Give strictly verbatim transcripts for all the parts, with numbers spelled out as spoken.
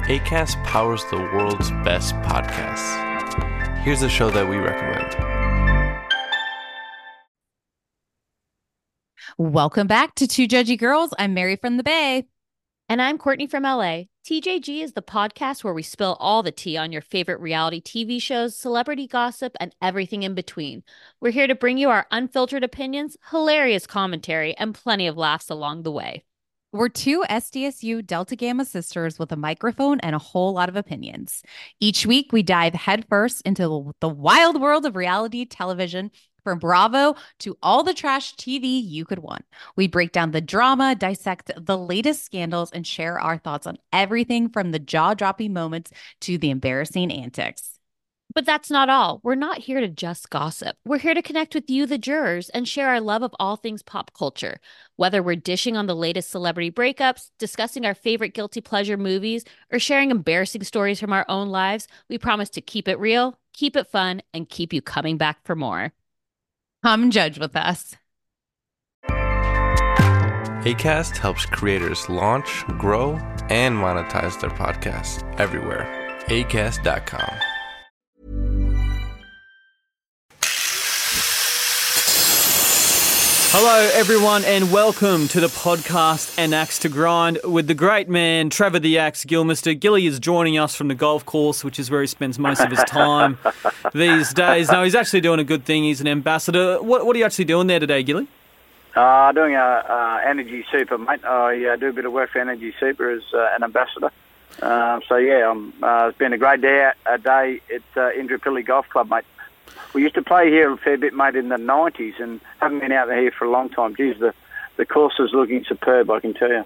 Acast powers the world's best podcasts. Here's a show that we recommend. Welcome back to Two Judgy Girls. I'm Mary from the Bay. And I'm Courtney from L A. T J G is the podcast where we spill all the tea on your favorite reality T V shows, celebrity gossip, and everything in between. We're here to bring you our unfiltered opinions, hilarious commentary, and plenty of laughs along the way. We're two S D S U Delta Gamma sisters with a microphone and a whole lot of opinions. Each week, we dive headfirst into the wild world of reality television, from Bravo to all the trash T V you could want. We break down the drama, dissect the latest scandals, and share our thoughts on everything from the jaw-dropping moments to the embarrassing antics. But that's not all. We're not here to just gossip. We're here to connect with you, the jurors, and share our love of all things pop culture. Whether we're dishing on the latest celebrity breakups, discussing our favorite guilty pleasure movies, or sharing embarrassing stories from our own lives, we promise to keep it real, keep it fun, and keep you coming back for more. Come judge with us. Acast helps creators launch, grow, and monetize their podcasts everywhere. acast dot com. Hello, everyone, and welcome to the podcast An Axe to Grind with the great man, Trevor the Axe Gilmister. Gilly is joining us from the golf course, which is where he spends most of his time these days. No, he's actually doing a good thing. He's an ambassador. What, what are you actually doing there today, Gilly? Uh, doing a, uh, Energy Super, mate. I uh, do a bit of work for Energy Super as uh, an ambassador. Uh, so, yeah, um, uh, it's been a great day, a day at uh, Indooroopilly Golf Club, mate. We used to play here a fair bit, mate, in the nineties, and haven't been out here for a long time. Geez, the, the course is looking superb, I can tell you.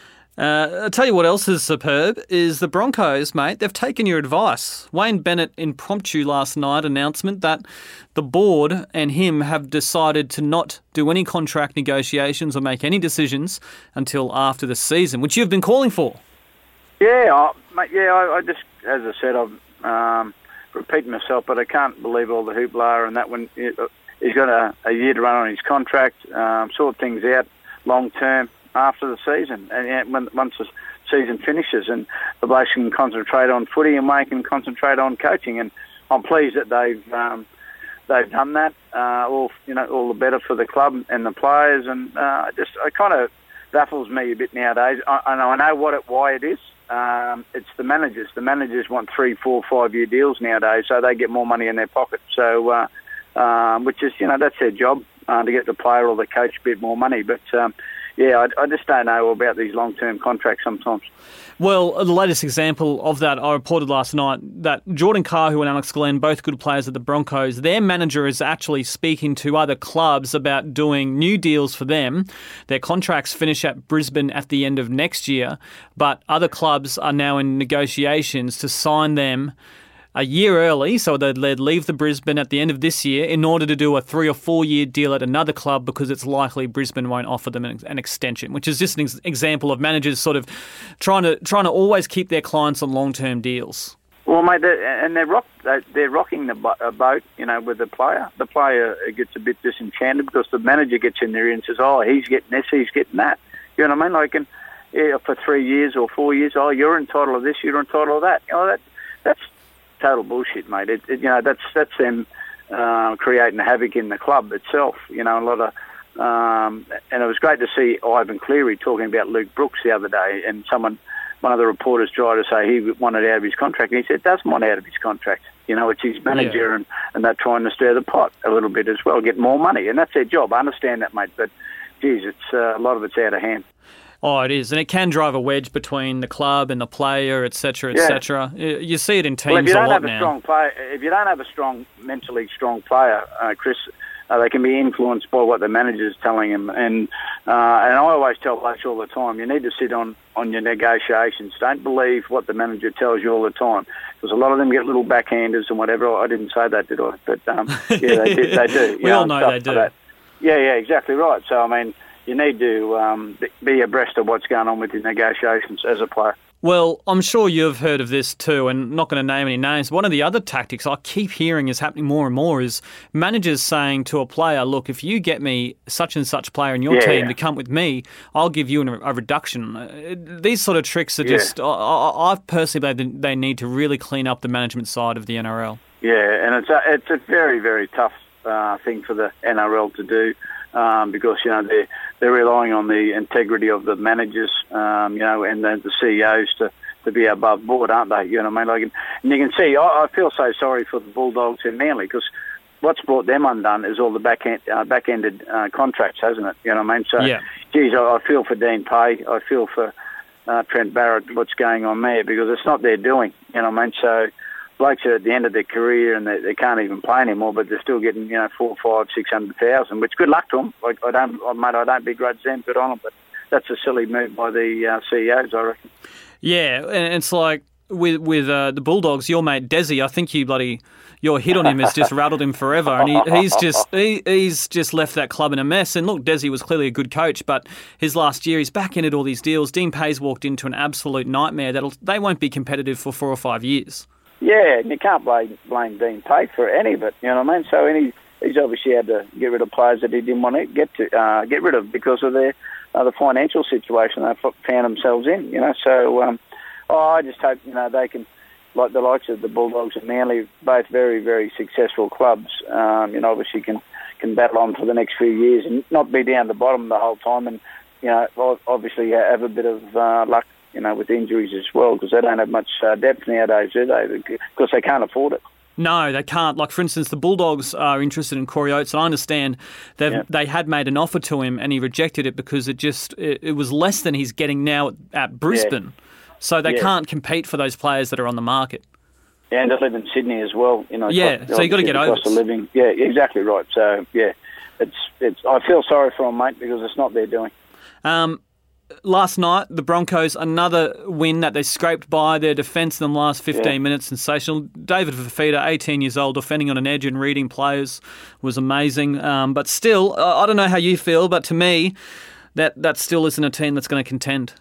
Uh, I'll tell you what else is superb is the Broncos, mate. They've taken your advice. Wayne Bennett impromptu last night announcement that the board and him have decided to not do any contract negotiations or make any decisions until after the season, which you've been calling for. Yeah, I, mate, yeah, I, I just, as I said, I've... Um, repeating myself, but I can't believe all the hoopla and that when he's got a, a year to run on his contract, um, sort things out long term after the season, and yeah, when, once the season finishes, and the blokes can concentrate on footy and Wayne can concentrate on coaching, and I'm pleased that they've um, they've done that. Uh, all you know, all the better for the club and the players, and uh, just it kind of baffles me a bit nowadays. I, I know what it, why it is. Um, it's the managers. The managers want three, four, five-year deals nowadays, so they get more money in their pocket. So, uh, um, which is, you know, that's their job, uh, to get the player or the coach a bit more money. But, um, yeah, I, I just don't know about these long-term contracts sometimes. Well, the latest example of that, I reported last night that Jordan Cahill and Alex Glenn, both good players at the Broncos, their manager is actually speaking to other clubs about doing new deals for them. Their contracts finish at Brisbane at the end of next year, but other clubs are now in negotiations to sign them a year early, so they'd leave the Brisbane at the end of this year in order to do a three or four year deal at another club because it's likely Brisbane won't offer them an, an extension, which is just an ex- example of managers sort of trying to trying to always keep their clients on long term deals. Well, mate, they're, and they're rock, they're rocking the boat, you know, with the player. The player gets a bit disenchanted because the manager gets in there and says, "Oh, he's getting this, he's getting that." You know what I mean? Like, and, yeah, for three years or four years, oh, you're entitled to this, you're entitled to that. You know, that that's total bullshit, mate. It, it, you know, that's that's them uh, creating havoc in the club itself. You know, a lot of, um, and it was great to see Ivan Cleary talking about Luke Brooks the other day, and someone, one of the reporters tried to say he wanted out of his contract, and he said doesn't want out of his contract. You know, it's his manager, yeah. and, and they're trying to stir the pot a little bit as well, get more money, and that's their job. I understand that, mate, but geez, it's uh, a lot of it's out of hand. Oh, it is, and it can drive a wedge between the club and the player, et cetera, et cetera. Yeah. You see it in teams well, if you don't a lot have a now. Strong player, if you don't have a strong, mentally strong player, uh, Chris, uh, they can be influenced by what the manager's telling them. And uh, and I always tell blokes all the time, you need to sit on, on your negotiations. Don't believe what the manager tells you all the time, because a lot of them get little backhanders and whatever. I didn't say that, did I? But um, yeah, they do. They do. we know, all know they do. Like yeah, yeah, exactly right. So I mean, you need to um, be abreast of what's going on with your negotiations as a player. Well, I'm sure you've heard of this too, and not going to name any names. One of the other tactics I keep hearing is happening more and more is managers saying to a player, look, if you get me such and such player in your yeah, team yeah. to come with me, I'll give you a reduction. Uh, These sort of tricks are Yeah. just, I, I, I personally believe they need to really clean up the management side of the N R L. Yeah, and it's a, it's a very, very tough uh, thing for the N R L to do. Um, because, you know, they're, they're relying on the integrity of the managers, um, you know, and the, the C E Os to, to be above board, aren't they? You know what I mean? Like, and you can see, I, I feel so sorry for the Bulldogs in Manly because what's brought them undone is all the back end, uh, back-ended uh, contracts, hasn't it? You know what I mean? So, yeah. geez, I, I feel for Dean Pay. I feel for uh, Trent Barrett, what's going on there, because it's not their doing, you know what I mean? So, blokes are at the end of their career and they, they can't even play anymore, but they're still getting, you know, four, five, six hundred thousand. Which good luck to them. Like, I don't, mate, I don't begrudge them. Good on them, but that's a silly move by the uh, C E Os, I reckon. Yeah, and it's like with with uh, the Bulldogs, your mate Desi. I think you bloody your hit on him has just rattled him forever, and he, he's just he, he's just left that club in a mess. And look, Desi was clearly a good coach, but his last year he's back-ended all these deals. Dean Pay's walked into an absolute nightmare that'll they won't be competitive for four or five years. Yeah, and you can't blame, blame Dean Pay for any of it, you know what I mean? So any, he's obviously had to get rid of players that he didn't want to get to uh, get rid of because of their uh, the financial situation they found themselves in, you know. So um, oh, I just hope, you know, they can, like the likes of the Bulldogs and Manly, both very, very successful clubs, um, you know, obviously can, can battle on for the next few years and not be down the bottom the whole time and, you know, obviously have a bit of uh, luck, you know, with injuries as well, because they don't have much uh, depth nowadays, do they? Because they can't afford it. No, they can't. Like, for instance, the Bulldogs are interested in Corey Oates, and I understand that Yep. they had made an offer to him and he rejected it because it just it, it was less than he's getting now at, at Brisbane. Yeah. So they yeah. can't compete for those players that are on the market. Yeah, and they live in Sydney as well. You know. Yeah, cost, so you've got to get over cost of living. Yeah, exactly right. So, yeah, it's it's. I feel sorry for them, mate, because it's not their doing. Um, Last night, the Broncos, another win that they scraped by. Their defence in the last fifteen yeah. minutes, sensational. David Fifita, eighteen years old, defending on an edge and reading players was amazing. Um, but still, I don't know how you feel, but to me, that, that still isn't a team that's going to contend.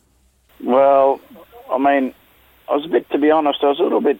Well, I mean, I was a bit, to be honest, I was a little bit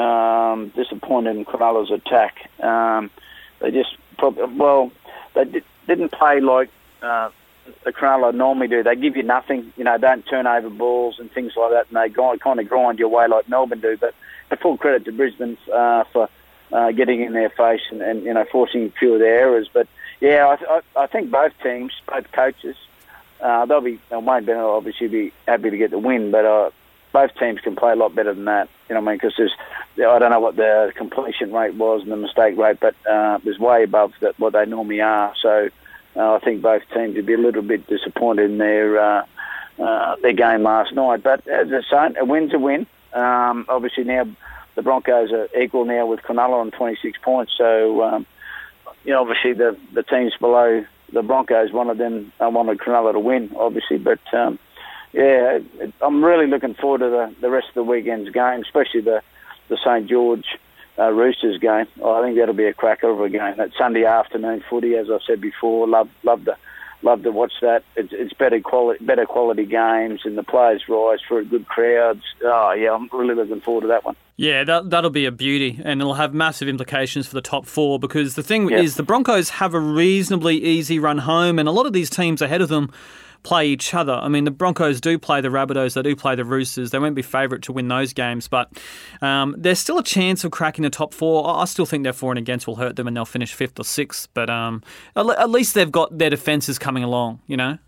um, disappointed in Cronulla's attack. Um, they just, probably, well, they did, didn't play like... Uh, the Cronulla normally do. They give you nothing, you know, don't turn over balls and things like that, and they grind, kind of grind your way like Melbourne do. But full credit to Brisbane uh, for uh, getting in their face and, and, you know, forcing a few of their errors. But, yeah, I, I, I think both teams, both coaches, uh, they'll be, Wayne Bennett will obviously be happy to get the win, but uh, both teams can play a lot better than that, you know what I mean, because there's, I don't know what the completion rate was and the mistake rate, but uh, it was way above that, what they normally are, so... Uh, I think both teams would be a little bit disappointed in their uh, uh, their game last night. But as I say, a win's a win. Um, obviously now the Broncos are equal now with Cronulla on twenty-six points. So, um, you know, obviously the, the teams below the Broncos wanted them, uh, wanted Cronulla to win, obviously. But, um, yeah, it, I'm really looking forward to the, the rest of the weekend's game, especially the, the St George Uh, Roosters game. Oh, I think that'll be a cracker of a game. That Sunday afternoon footy, as I've said before, love love to love to watch that. It's, it's better quality better quality games, and the players rise for good crowds. Oh yeah, I'm really looking forward to that one. Yeah, that that'll be a beauty, and it'll have massive implications for the top four. Because the thing yep. is, the Broncos have a reasonably easy run home, and a lot of these teams ahead of them play each other. I mean, the Broncos do play the Rabbitohs, they do play the Roosters. They won't be favourite to win those games, but um, there's still a chance of cracking the top four. I still think their for and against will hurt them and they'll finish fifth or sixth, but um, at least they've got their defences coming along, you know?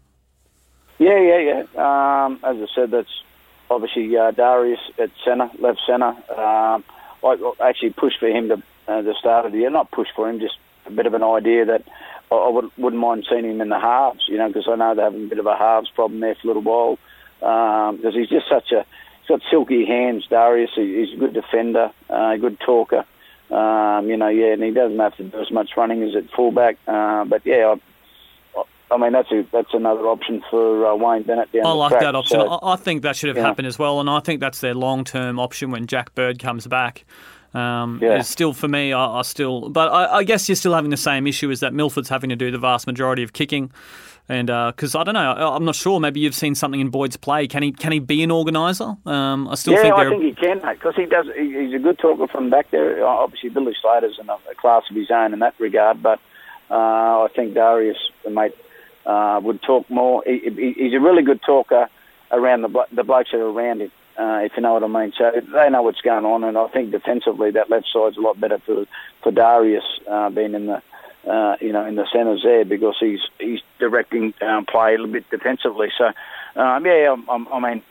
Yeah, yeah, yeah. Um, as I said, that's obviously uh, Darius at centre, left centre. Um, I actually pushed for him to uh, the start of the year. Not push for him, just a bit of an idea that I would, wouldn't mind seeing him in the halves, you know, because I know they're having a bit of a halves problem there for a little while. Because um, he's just such a, he's got silky hands, Darius. He, he's a good defender, uh, a good talker. Um, you know, yeah, and he doesn't have to do as much running as at fullback. Uh, but yeah, I, I mean that's a, that's another option for uh, Wayne Bennett down I the like track. that option. So, I think that should have yeah. happened as well, and I think that's their long-term option when Jack Bird comes back. Um, yeah. It's still, for me, I, I still... But I, I guess you're still having the same issue, is that Milford's having to do the vast majority of kicking. And because uh, I don't know, I'm not sure. Maybe you've seen something in Boyd's play. Can he can he be an organiser? Um, I still yeah, think I they're... think he can, mate, because he does. He, he's a good talker from back there. Obviously, Billy Slater's in a, a class of his own in that regard, but uh, I think Darius, the mate, uh, would talk more. He, he, he's a really good talker around the the blokes that are around him, uh, if you know what I mean. So they know what's going on, and I think defensively that left side's a lot better for for Darius uh, being in the. Uh, you know, in the centres there, because he's he's directing um, play a little bit defensively. So, um, yeah, I, I mean,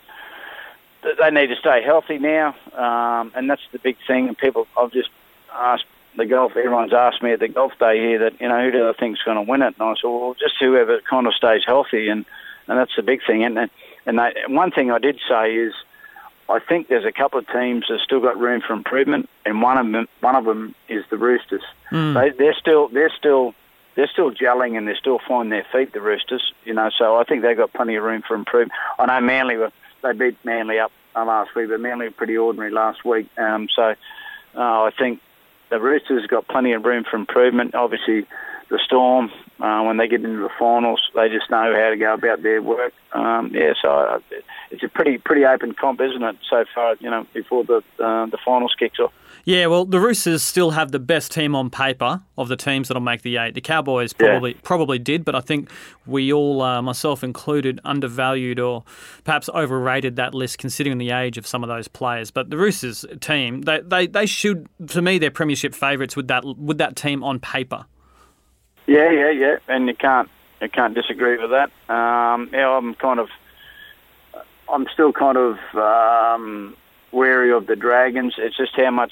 they need to stay healthy now, um, and that's the big thing. And people, I've just asked the golf. Everyone's asked me at the golf day here that, you know, who do I think's going to win it? And I said, well, just whoever kind of stays healthy, and, and that's the big thing. And and they, one thing I did say is, I think there's a couple of teams that still got room for improvement, and one of them, one of them is the Roosters. Mm. They, they're still, they're still, they're still gelling, and they're still finding their feet. The Roosters, you know, so I think they've got plenty of room for improvement. I know Manly were, they beat Manly up uh, last week, but Manly were pretty ordinary last week. Um, so uh, I think the Roosters got plenty of room for improvement. Obviously, the Storm, uh, when they get into the finals, they just know how to go about their work. Um, yeah, so uh, it's a pretty pretty open comp, isn't it, so far, you know, before the uh, the finals kicks off. Yeah, well, the Roosters still have the best team on paper of the teams that'll make the eight. The Cowboys probably yeah. probably did, but I think we all, uh, myself included, undervalued or perhaps overrated that list considering the age of some of those players. But the Roosters team, they they, they should, to me, they're premiership favourites with that with that team on paper. Yeah, yeah, yeah, and you can't you can't disagree with that. Um, yeah, I'm kind of, I'm still kind of um, wary of the Dragons. It's just how much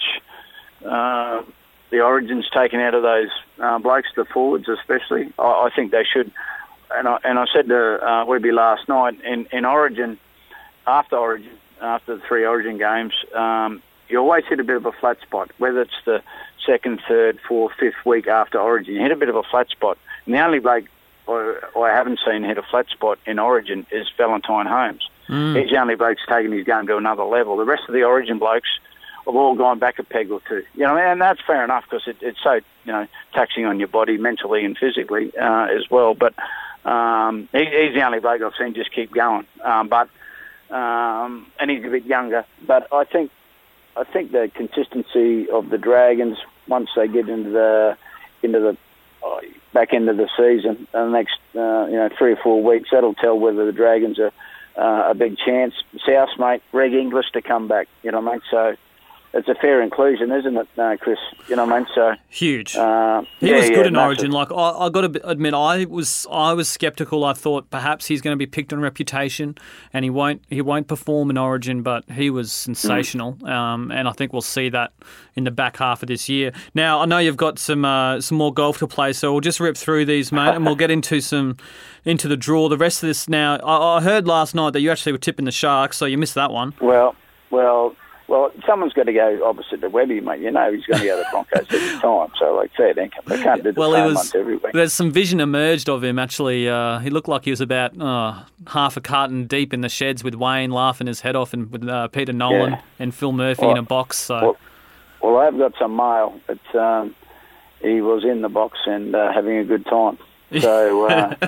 uh, the Origin's taken out of those uh, blokes, the forwards especially. I, I think they should. And I and I said to uh, Webby last night in, in Origin, after Origin, after the three Origin games, um, you always hit a bit of a flat spot, whether it's the second, third, fourth, fifth week after Origin. You hit a bit of a flat spot. And the only bloke I, I haven't seen hit a flat spot in Origin is Valentine Holmes. Mm. He's the only bloke who's taken his game to another level. The rest of the Origin blokes have all gone back a peg or two. You know, and that's fair enough because it, it's so, you know, taxing on your body mentally and physically uh, as well. But um, he, he's the only bloke I've seen just keep going. Um, but um, and he's a bit younger. But I think I think the consistency of the Dragons, once they get into the into the uh, back end of the season, the next uh, you know three or four weeks, that'll tell whether the Dragons are uh, a big chance. South, mate, Reg English to come back. You know what I mean? So it's a fair inclusion, isn't it, uh, Chris? You know what I mean? So huge. Uh, he yeah, was good yeah, in massive. Origin. Like I, I got to admit, I was I was sceptical. I thought perhaps he's going to be picked on reputation, and he won't he won't perform in Origin. But he was sensational, mm. um, and I think we'll see that in the back half of this year. Now I know you've got some uh, some more golf to play, so we'll just rip through these, mate, and we'll get into some into the draw. The rest of this now. I, I heard last night that you actually were tipping the Sharks, so you missed that one. Well, well. Well, someone's got to go opposite to Webby, mate. You know he's going to go to the Broncos every time. So, like, fair dinkum. They can't do the well, same was, ones every week. There's some vision emerged of him, actually. Uh, he looked like he was about uh, half a carton deep in the sheds with Wayne laughing his head off and with uh, Peter Nolan yeah. and Phil Murphy well, in a box. So, Well, well I've got some mail. It's, um, he was in the box and uh, having a good time. So, uh,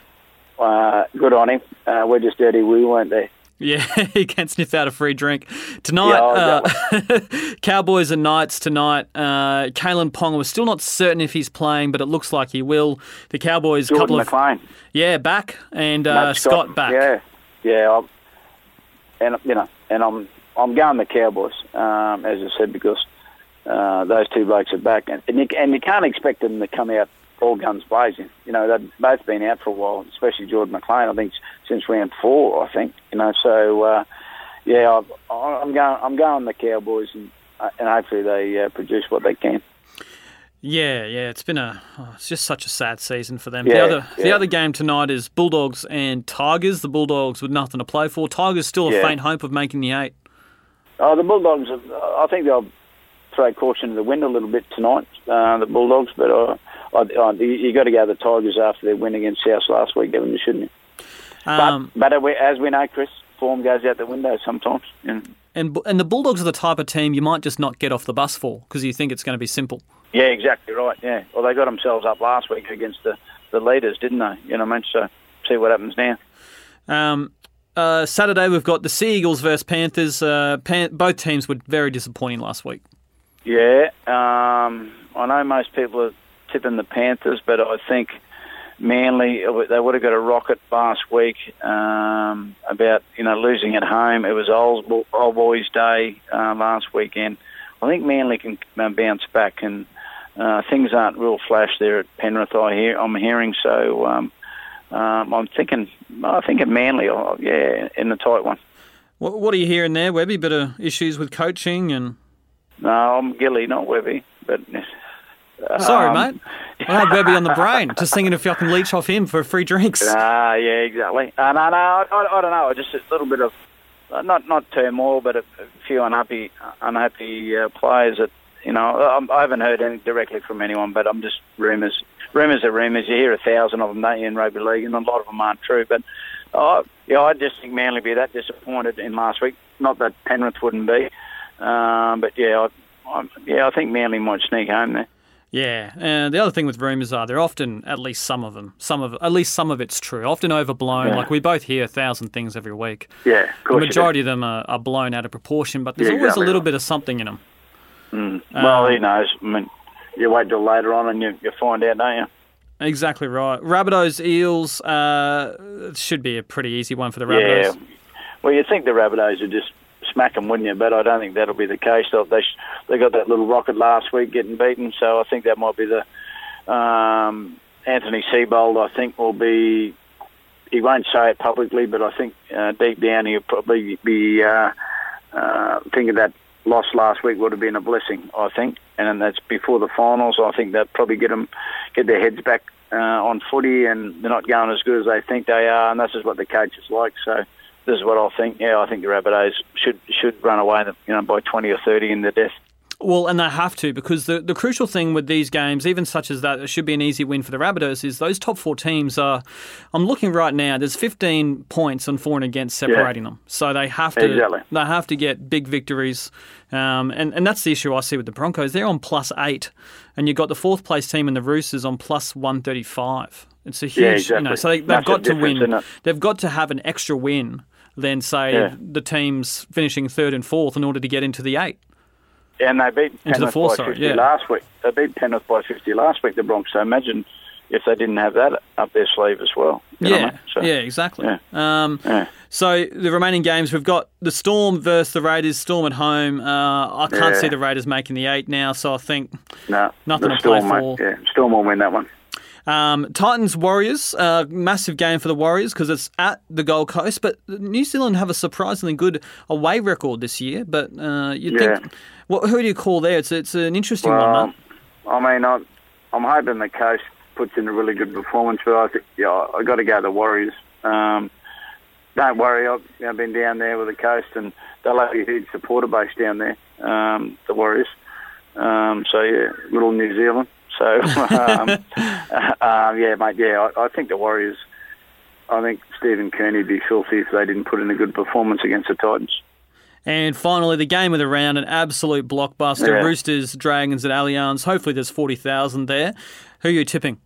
uh, good on him. Uh, we're just dirty we weren't there. Yeah, he can sniff out a free drink. Tonight, yeah, uh, Cowboys and Knights tonight. Uh, Kalen Ponga, we're still not certain if he's playing, but it looks like he will. The Cowboys, Jordan couple of McLean. Yeah, back, and uh, Scott, Scott back. Yeah, yeah, I'm, and you know, and I'm I'm going the Cowboys, um, as I said, because uh, those two blokes are back, and and you, and you can't expect them to come out all guns blazing. You know, they've both been out for a while, especially Jordan McLean, I think, since round four, I think. You know, so, uh, yeah, I, I'm going I'm going the Cowboys, and, and hopefully they uh, produce what they can. Yeah, yeah, it's been a, oh, it's just such a sad season for them. Yeah, the other yeah. the other game tonight is Bulldogs and Tigers. The Bulldogs with nothing to play for. Tigers still a yeah. faint hope of making the eight. Oh, the Bulldogs, I think they'll throw caution to the wind a little bit tonight, uh, the Bulldogs, but uh, I, I, you got to go the Tigers after their win against South last week, haven't you, shouldn't you? Um, but, but as we know, Chris, form goes out the window sometimes. Yeah. And and the Bulldogs are the type of team you might just not get off the bus for because you think it's going to be simple. Yeah, exactly right, yeah. Well, they got themselves up last week against the, the leaders, didn't they? You know what I mean? So, see what happens now. Um, uh, Saturday we've got the Sea Eagles versus Panthers. Uh, Pan- both teams were very disappointing last week. Yeah, um, I know most people are tipping the Panthers, but I think Manly, they would have got a rocket last week um, about, you know, losing at home. It was old, old boys' day uh, last weekend. I think Manly can uh, bounce back, and uh, things aren't real flash there at Penrith, I hear, I'm hearing. So um, um, I'm thinking, I think at Manly, oh, yeah, in the tight one. What, what are you hearing there, Webby? Bit of issues with coaching and... No, I'm Gilly, not Webby. But um, sorry, mate. I had Webby on the brain. Just thinking if I can leech off him for free drinks. Ah, uh, yeah, exactly. Uh, no, no, I, I, I don't know. Just a little bit of uh, not not turmoil, but a, a few unhappy unhappy uh, players. That you know, I, I haven't heard anything directly from anyone, but I'm just rumours. Rumours are rumours. You hear a thousand of them, don't you, in rugby league, and a lot of them aren't true. But uh, yeah, I just think Manly be that disappointed in last week. Not that Penrith wouldn't be. Um, but yeah, I, I, yeah, I think Manly might sneak home there. Yeah, and the other thing with rumours are they're often, at least some of them, some of at least some of it's true. Often overblown. Yeah. Like we both hear a thousand things every week. Yeah, of course. The majority of them are, are blown out of proportion, but there's yeah, always exactly a little right. bit of something in them. Mm. Well, um, who knows? I mean, you wait till later on and you you find out, don't you? Exactly right. Rabbitohs, Eels, uh, should be a pretty easy one for the Rabbitohs. Yeah. Well, you'd think the Rabbitohs would just smack them, wouldn't you? But I don't think that'll be the case. They they got that little rocket last week getting beaten, so I think that might be the um, Anthony Seibold. I think will be. He won't say it publicly, but I think uh, deep down he'll probably be uh, uh, thinking that loss last week would have been a blessing. I think, and that's before the finals. I think that probably get them get their heads back uh, on footy, and they're not going as good as they think they are, and that's just what the coach is like. So. This is what I think. Yeah, I think the Rabbitohs should should run away, you know, by twenty or thirty in the death. Well, and they have to, because the, the crucial thing with these games, even such as that, it should be an easy win for the Rabbitohs, is those top four teams are, I'm looking right now, there's fifteen points on for and against separating yeah. them. So they have to exactly. they have to get big victories. Um, and, and that's the issue I see with the Broncos. They're on plus eight, and you've got the fourth place team in the Roosters on plus one thirty-five. It's a huge, yeah, exactly. you know, so they, they've that's got to win. It? They've got to have an extra win than, say, yeah. the teams finishing third and fourth in order to get into the eight. And they beat into Penrith the four, by sorry, fifty yeah. last week. They beat Penrith by fifty last week, the Broncos. So imagine if they didn't have that up their sleeve as well. You yeah, know what I mean? So, yeah, exactly. Yeah. Um, yeah. So the remaining games, we've got the Storm versus the Raiders. Storm at home. Uh, I can't yeah. see the Raiders making the eight now, so I think no, nothing the to play Storm, for. Mate. Yeah, Storm will win that one. Um, Titans Warriors, uh, massive game for the Warriors because it's at the Gold Coast. But New Zealand have a surprisingly good away record this year. But uh, you yeah. think, what, who do you call there? It's it's an interesting well, one, mate. I mean, I, I'm hoping the Coast puts in a really good performance, but I think yeah, I got to go the Warriors. Um, don't worry, I've you know, been down there with the Coast, and they'll have a huge supporter base down there. Um, the Warriors. Um, so yeah, little New Zealand. So, um, uh, yeah, mate, yeah, I, I think the Warriors, I think Stephen Kearney would be filthy if they didn't put in a good performance against the Titans. And finally, the game of the round, an absolute blockbuster. Yeah. Roosters, Dragons at Allianz. Hopefully there's forty thousand there. Who are you tipping?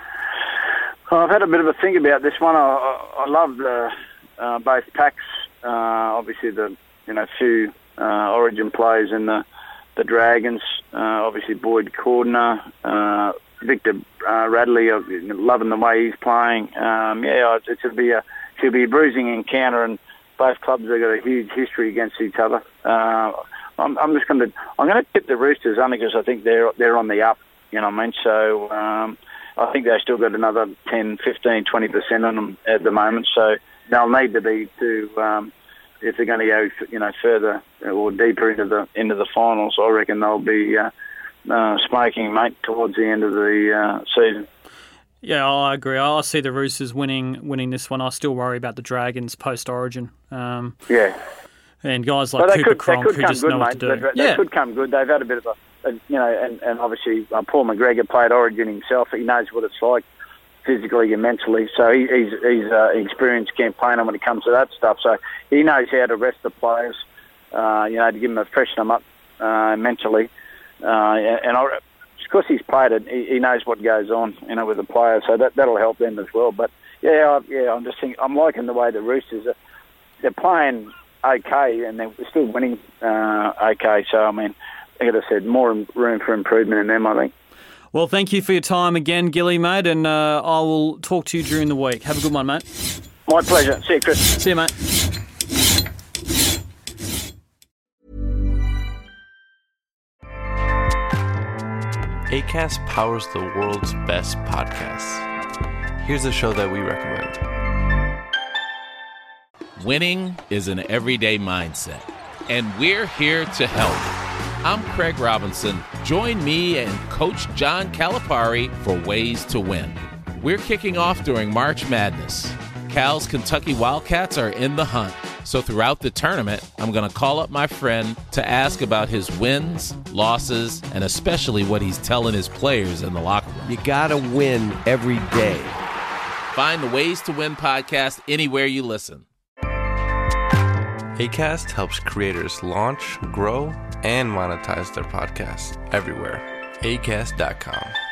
Well, I've had a bit of a think about this one. I, I, I love the, uh, both packs, uh, obviously the you know few uh, Origin players in the the Dragons, uh, obviously Boyd Cordner, uh, Victor uh, Radley, uh, loving the way he's playing. Um, yeah, it should be a should be a bruising encounter, and both clubs have got a huge history against each other. Uh, I'm, I'm just going to I'm going to tip the Roosters only because I think they're they're on the up. You know what I mean? So um, I think they've still got another ten, fifteen, twenty percent on them at the moment. So they'll need to be to. Um, If they're going to go, you know, further or deeper into the into the finals, I reckon they'll be uh, uh, smoking, mate, towards the end of the uh, season. Yeah, I agree. I see the Roosters winning winning this one. I still worry about the Dragons post Origin. Um, yeah, and guys like well, Cooper could, Cronk who just good, know mate. what to do. They, they yeah, could come good. They've had a bit of a, a you know, and, and obviously uh, Paul McGregor played Origin himself. He knows what it's like. Physically and mentally, so he, he's he's uh, experienced campaigner when it comes to that stuff. So he knows how to rest the players, uh, you know, to give them a freshen them up uh, mentally. Uh, and because he's played it, he, he knows what goes on, you know, with the players. So that that'll help them as well. But yeah, I, yeah. I'm just thinking, I'm liking the way the Roosters are. They're playing okay, and they're still winning uh, okay. So I mean, like I said, more room for improvement in them, I think. Well, thank you for your time again, Gilly, mate, and uh, I will talk to you during the week. Have a good one, mate. My pleasure. See you, Chris. See you, mate. Acast powers the world's best podcasts. Here's a show that we recommend. Winning is an everyday mindset, and we're here to help. I'm Craig Robinson. Join me and Coach John Calipari for Ways to Win. We're kicking off during March Madness. Cal's Kentucky Wildcats are in the hunt. So throughout the tournament, I'm going to call up my friend to ask about his wins, losses, and especially what he's telling his players in the locker room. You got to win every day. Find the Ways to Win podcast anywhere you listen. Acast helps creators launch, grow, and monetize their podcasts everywhere. acast dot com.